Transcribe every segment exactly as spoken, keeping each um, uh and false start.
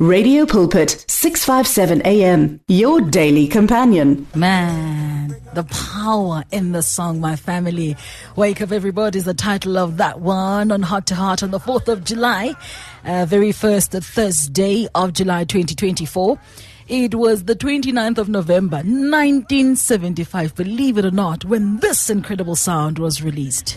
Radio Pulpit, six fifty-seven A M, your daily companion. Man, the power in the song, my family. Wake Up Everybody is the title of that one on Heart to Heart on the fourth of July, uh, very first Thursday of July twenty twenty-four. It was the twenty-ninth of November, nineteen seventy-five, believe it or not, when this incredible sound was released.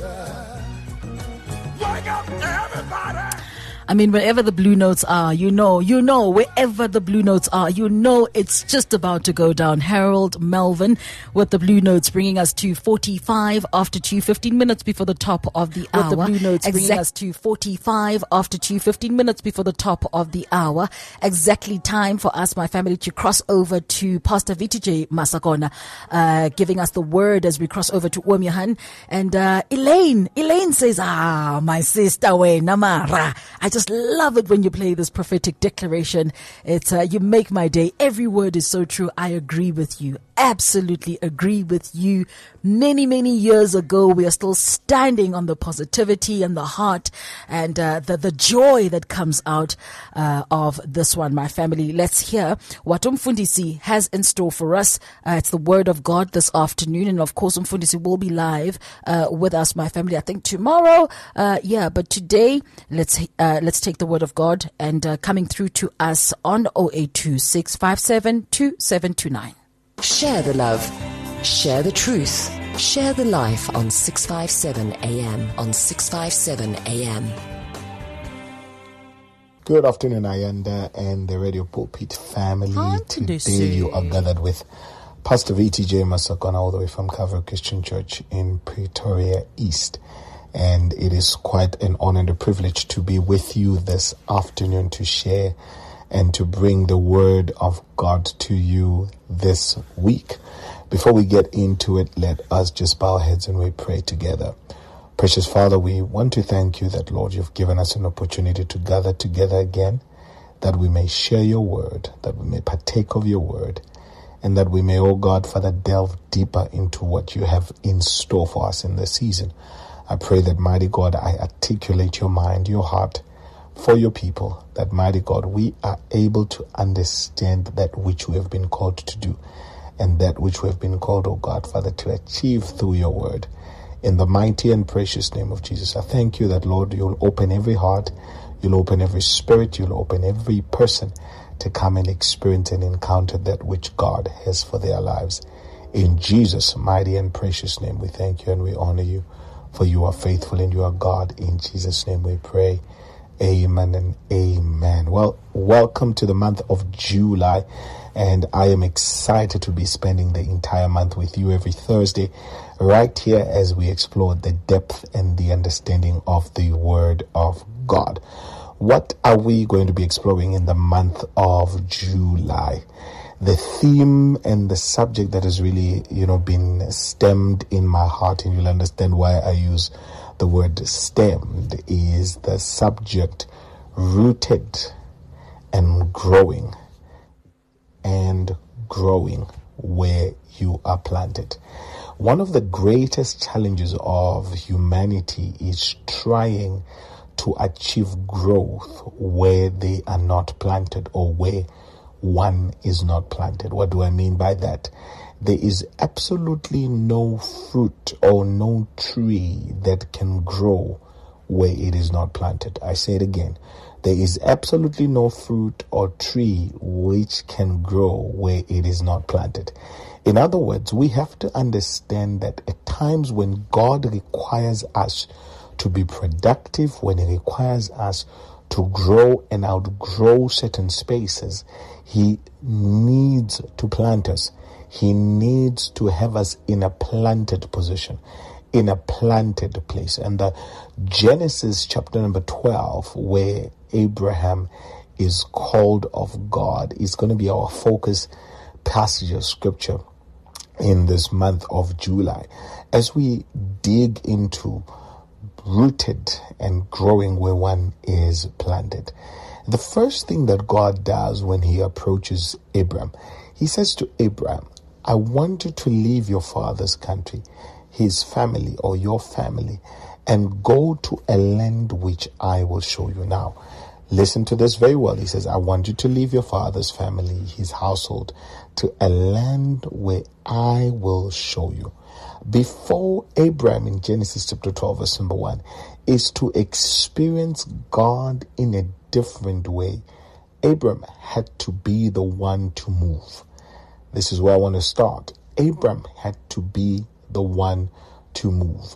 Wake up, everybody! I mean, wherever the Blue Notes are, you know, you know, wherever the Blue Notes are, you know it's just about to go down. Harold Melvin with the Blue Notes bringing us to forty-five after two, fifteen minutes before the top of the hour. With the Blue Notes bringing Exact- us to forty-five after two, fifteen minutes before the top of the hour. Exactly time for us, my family, to cross over to Pastor V T J Masakona, uh, giving us the word as we cross over to Omyahan. And uh, Elaine, Elaine says, ah, my sister, we namara. I just love it when you play this prophetic declaration. It's uh, you make my day. Every word is so true. I agree with you. Absolutely agree with you. Many, many years ago, we are still standing on the positivity and the heart and uh, the, the joy that comes out uh, of this one, my family. Let's hear what Umfundisi has in store for us. Uh, it's the word of God this afternoon. And of course, Umfundisi will be live uh, with us, my family, I think tomorrow. Uh, yeah, but today, let's uh, let's take the word of God and uh, coming through to us on zero eight two, six five seven, two seven two nine. Share the love, share the truth, share the life on six fifty-seven A M, on six fifty-seven A M. Good afternoon, Ayanda and the Radio Pulpit family. Hi, Today today. you are gathered with Pastor V T J Masakona all the way from Calvary Christian Church in Pretoria East. And it is quite an honor and a privilege to be with you this afternoon to share and to bring the word of God to you this week. Before we get into it, let us just bow our heads and we pray together. Precious Father, we want to thank you that, Lord, you've given us an opportunity to gather together again, that we may share your word, that we may partake of your word, and that we may, oh God, Father, delve deeper into what you have in store for us in this season. I pray that, mighty God, I articulate your mind, your heart, for your people, that, mighty God, we are able to understand that which we have been called to do and that which we have been called, oh God, Father, to achieve through your word. In the mighty and precious name of Jesus, I thank you that, Lord, you'll open every heart, you'll open every spirit, you'll open every person to come and experience and encounter that which God has for their lives. In Jesus' mighty and precious name, we thank you and we honor you, for you are faithful and you are God. In Jesus' name we pray. Amen and amen. Well, welcome to the month of July, and I am excited to be spending the entire month with you every Thursday right here as we explore the depth and the understanding of the Word of God. What are we going to be exploring in the month of July? The theme and the subject that has really, you know, been stemmed in my heart, and you'll understand why I use the word stemmed, is the subject rooted and growing, and growing where you are planted. One of the greatest challenges of humanity is trying to achieve growth where they are not planted, or where one is not planted. What do I mean by that? There is absolutely no fruit or no tree that can grow where it is not planted. I say it again. There is absolutely no fruit or tree which can grow where it is not planted. In other words, we have to understand that at times when God requires us to be productive, when He requires us to grow and outgrow certain spaces, He needs to plant us. He needs to have us in a planted position, in a planted place. And the Genesis chapter number twelve, where Abraham is called of God, is going to be our focus passage of scripture in this month of July, as we dig into rooted and growing where one is planted. The first thing that God does when He approaches Abraham, He says to Abraham, I want you to leave your father's country, his family or your family, and go to a land which I will show you. Now, Listen to this very well. He says, I want you to leave your father's family, his household, to a land where I will show you. Before Abraham in Genesis chapter twelve, verse number one, is to experience God in a different way, Abraham had to be the one to move. This is where I want to start. Abraham had to be the one to move.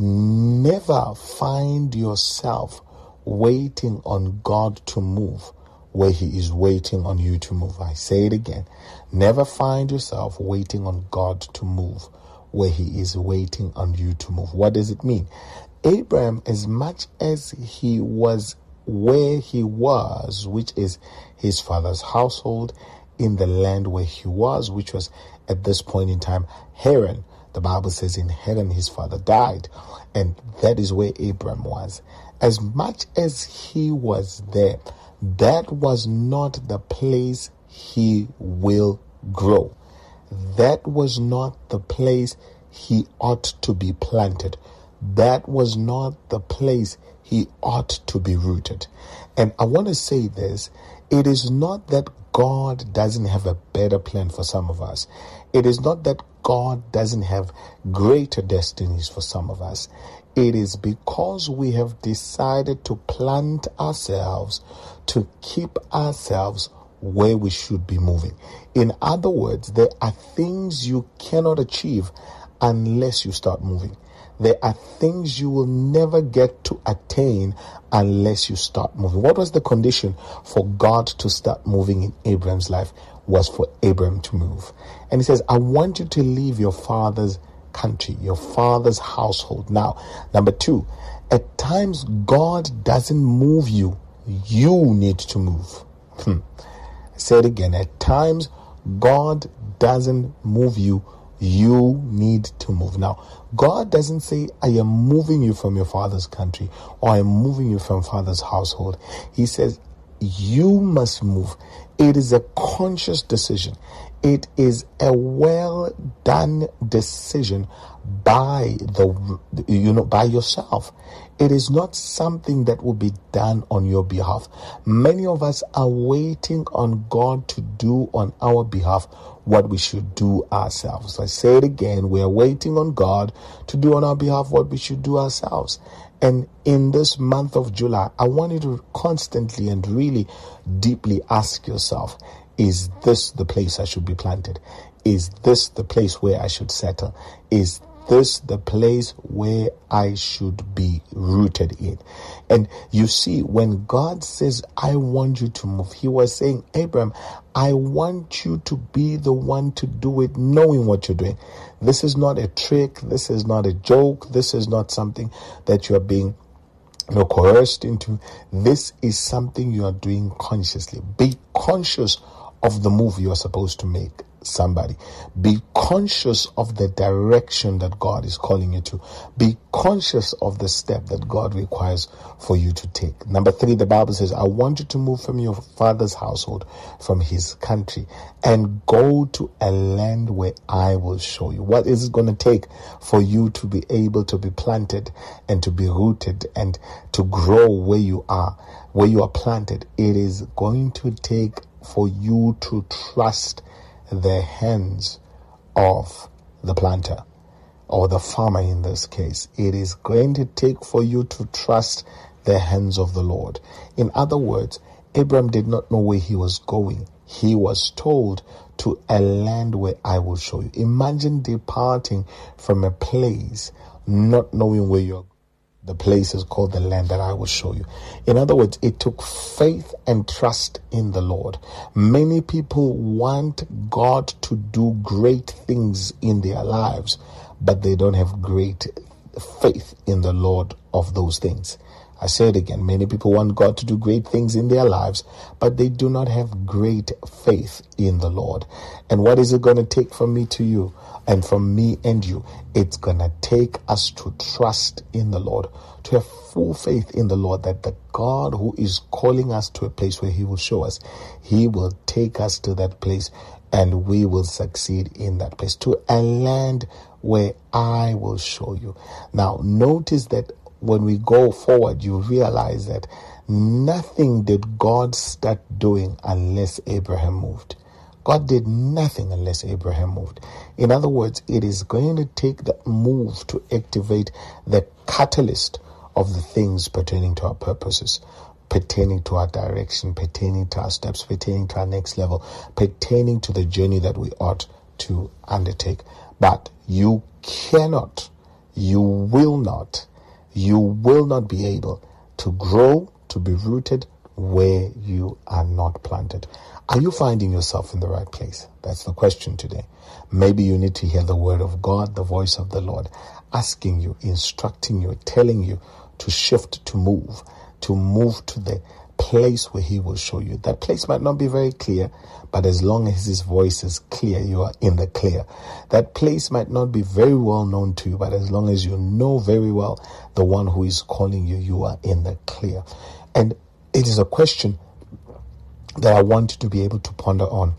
Never find yourself waiting on God to move where he is waiting on you to move. I say it again. Never find yourself waiting on God to move where he is waiting on you to move. What does it mean? Abraham, as much as he was where he was, which is his father's household, in the land where he was, which was at this point in time Haran. The Bible says in Haran his father died, and that is where Abraham was. As much as he was there, that was not the place he will grow. That was not the place he ought to be planted. That was not the place he ought to be rooted. And I want to say this, it is not that God doesn't have a better plan for some of us. It is not that God doesn't have greater destinies for some of us. It is because we have decided to plant ourselves, to keep ourselves where we should be moving. In other words, there are things you cannot achieve unless you start moving. There are things you will never get to attain unless you start moving. What was the condition for God to start moving in Abraham's life? Was for Abraham to move. And he says, I want you to leave your father's country, your father's household. Now, number two, at times God doesn't move you. You need to move. Hmm. I say it again. At times God doesn't move you. You need to move. Now, God doesn't say, I am moving you from your father's country, or I am moving you from father's household. He says, you must move. It is a conscious decision. It is a well done decision by the, you know, by yourself. It is not something that will be done on your behalf. Many of us are waiting on God to do on our behalf what we should do ourselves. I say it again, we are waiting on God to do on our behalf what we should do ourselves. And in this month of July, I want you to constantly and really deeply ask yourself, is this the place I should be planted? Is this the place where I should settle? Is this the place where I should be rooted in? And you see, when God says, I want you to move, he was saying, Abraham, I want you to be the one to do it, knowing what you're doing. This is not a trick. This is not a joke. This is not something that you are being you know, coerced into. This is something you are doing consciously. Be conscious of the move you are supposed to make. Somebody be conscious of the direction that God is calling you to. Be conscious of the step that God requires for you to take. Number three, the Bible says, I want you to move from your father's household, from his country, and go to a land where I will show you. What is it going to take for you to be able to be planted and to be rooted and to grow where you are, where you are planted? It is going to take for you to trust the hands of the planter or the farmer in this case. It is going to take for you to trust the hands of the Lord. In other words, Abraham did not know where he was going. He was told to a land where I will show you. Imagine departing from a place not knowing where you're. The place is called the land that I will show you. In other words, it took faith and trust in the Lord. Many people want God to do great things in their lives, but they don't have great faith in the Lord of those things. I say it again. Many people want God to do great things in their lives, but they do not have great faith in the Lord. And what is it going to take from me to you and from me and you? It's going to take us to trust in the Lord, to have full faith in the Lord that the God who is calling us to a place where he will show us, he will take us to that place and we will succeed in that place, to a land where I will show you. Now, notice that when we go forward, you realize that Nothing did God start doing unless Abraham moved. God did nothing unless Abraham moved. In other words, it is going to take that move to activate the catalyst of the things pertaining to our purposes, pertaining to our direction, pertaining to our steps, pertaining to our next level, pertaining to the journey that we ought to undertake. But you cannot, you will not, you will not be able to grow, to be rooted where you are not planted. Are you finding yourself in the right place? That's the question today. Maybe you need to hear the word of God, the voice of the Lord, asking you, instructing you, telling you to shift, to move, to move to the place where he will show you. That place might not be very clear, but as long as his voice is clear, you are in the clear. That place might not be very well known to you, but as long as you know very well the one who is calling you, you are in the clear. And it is a question that I want you to be able to ponder on.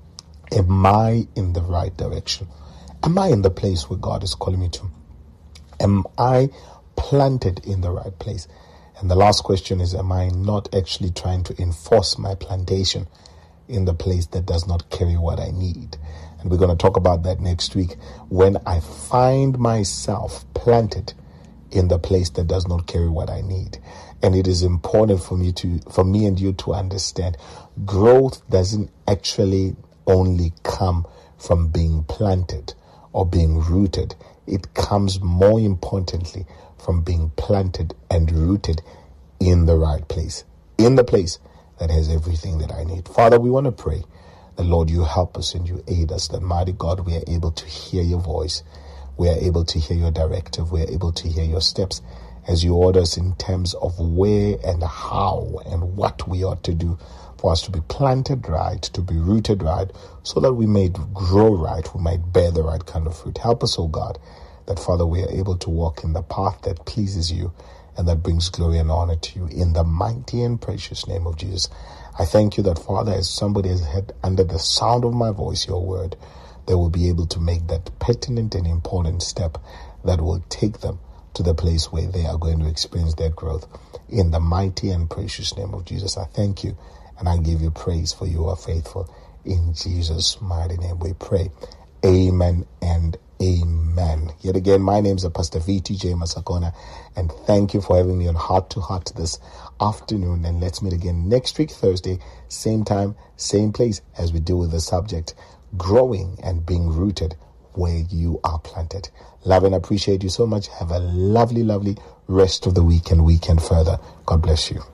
Am I in the right direction? Am I in the place where God is calling me to? Am I planted in the right place? And the last question is, am I not actually trying to enforce my plantation in the place that does not carry what I need? And we're going to talk about that next week, when I find myself planted in the place that does not carry what I need. And it is important for me to, for me and you to understand, growth doesn't actually only come from being planted or being rooted. It comes more importantly from being planted and rooted in the right place, in the place that has everything that I need. Father, we want to pray that, Lord, you help us and you aid us, that, mighty God, we are able to hear your voice. We are able to hear your directive. We are able to hear your steps as you order us in terms of where and how and what we ought to do for us to be planted right, to be rooted right, so that we may grow right, we might bear the right kind of fruit. Help us, oh God, that, Father, we are able to walk in the path that pleases you and that brings glory and honor to you, in the mighty and precious name of Jesus. I thank you that, Father, as somebody has had under the sound of my voice your word, they will be able to make that pertinent and important step that will take them to the place where they are going to experience their growth. In the mighty and precious name of Jesus, I thank you and I give you praise, for you are faithful. In Jesus' mighty name we pray. Amen and amen. Yet again, my name is Pastor V T J Masakona, and thank you for having me on Heart to Heart this afternoon. And let's meet again next week, Thursday, same time, same place, as we deal with the subject, growing and being rooted where you are planted. Love and appreciate you so much. Have a lovely, lovely rest of the week and weekend further. God bless you.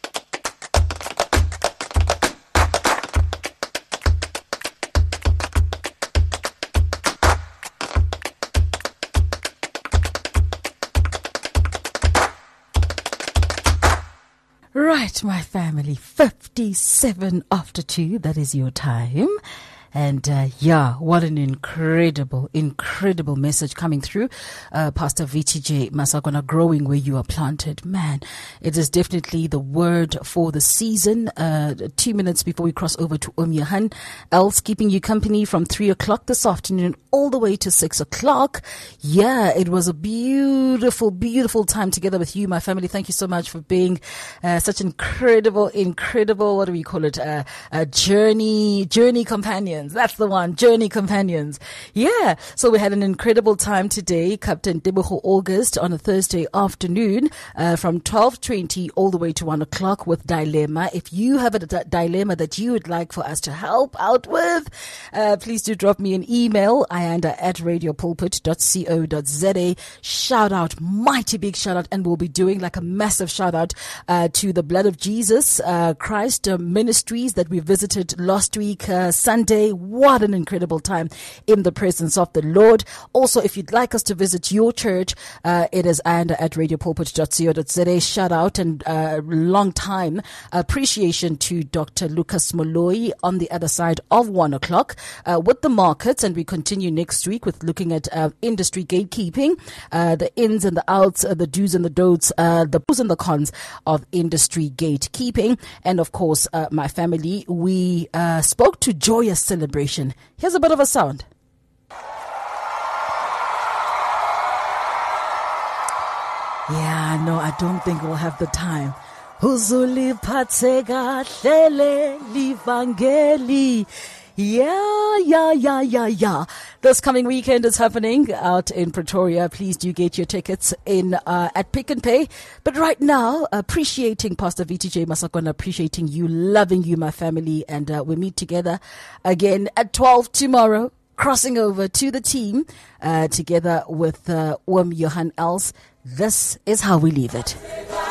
Right, my family, fifty-seven after two, that is your time. And uh, yeah, what an incredible, incredible message coming through. Uh, Pastor V T J Masakona, growing where you are planted. Man, it is definitely the word for the season. Uh, two minutes before we cross over to Om Johan, else keeping you company from three o'clock this afternoon all the way to six o'clock. Yeah, it was a beautiful, beautiful time together with you, my family. Thank you so much for being uh, such incredible, incredible, what do we call it? Uh, uh, journey, journey companions. That's the one, journey companions. Yeah, so we had an incredible time today, Captain Tebogo August, on a Thursday afternoon uh, from twelve twenty all the way to one o'clock with Dilemma. If you have a d- dilemma that you would like for us to help out with, uh, please do drop me an email, ianda at radiopulpit dot co dot za. Shout out, mighty big shout out, and we'll be doing like a massive shout out uh, to the Blood of Jesus uh, Christ uh, Ministries that we visited last week, uh, Sunday. What an incredible time in the presence of the Lord. Also, if you'd like us to visit your church, uh, it is ianda at radiopulpit dot co dot za. Shout out and uh, long time appreciation to Doctor Lucas Moloi on the other side of one o'clock uh, with the markets, and we continue next week with looking at uh, industry gatekeeping, uh, the ins and the outs, uh, the do's and the don'ts, uh, the pros and the cons of industry gatekeeping. And of course, uh, my family, we uh, spoke to Joyous Celebration. Here's a bit of a sound. Yeah, no, I don't think we'll have the time Uzuliphathe kahle livangeli. Yeah, yeah, yeah, yeah, yeah. This coming weekend is happening out in Pretoria. Please do get your tickets in uh, at Pick and Pay. But right now, appreciating Pastor V T J Masakona, appreciating you, loving you, my family. And uh, we meet together again at twelve tomorrow, crossing over to the team uh, together with uh, Oom Johan Els. This is how we leave it.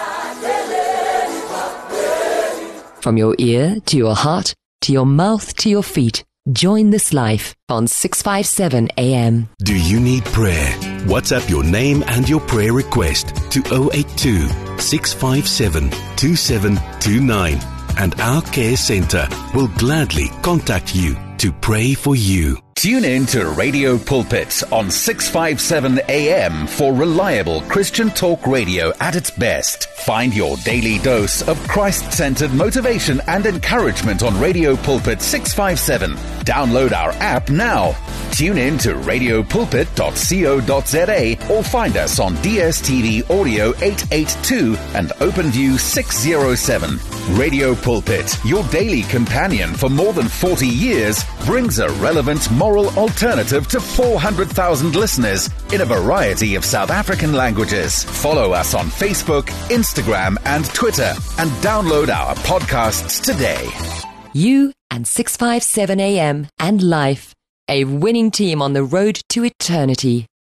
From your ear to your heart, to your mouth, to your feet. Join this life on six fifty-seven A M. Do you need prayer? WhatsApp your name and your prayer request to zero eight two, six five seven, two seven two nine, and our care center will gladly contact you to pray for you. Tune in to Radio Pulpit on six fifty-seven A M for reliable Christian talk radio at its best. Find your daily dose of Christ-centered motivation and encouragement on Radio Pulpit six fifty-seven. Download our app now. Tune in to radio pulpit dot co dot za or find us on D S T V Audio eight eighty-two and OpenView six oh seven. Radio Pulpit, your daily companion for more than forty years, brings a relevant moral alternative to four hundred thousand listeners in a variety of South African languages. Follow us on Facebook, Instagram, and Twitter, and download our podcasts today. You and six fifty-seven A M and Life, a winning team on the road to eternity.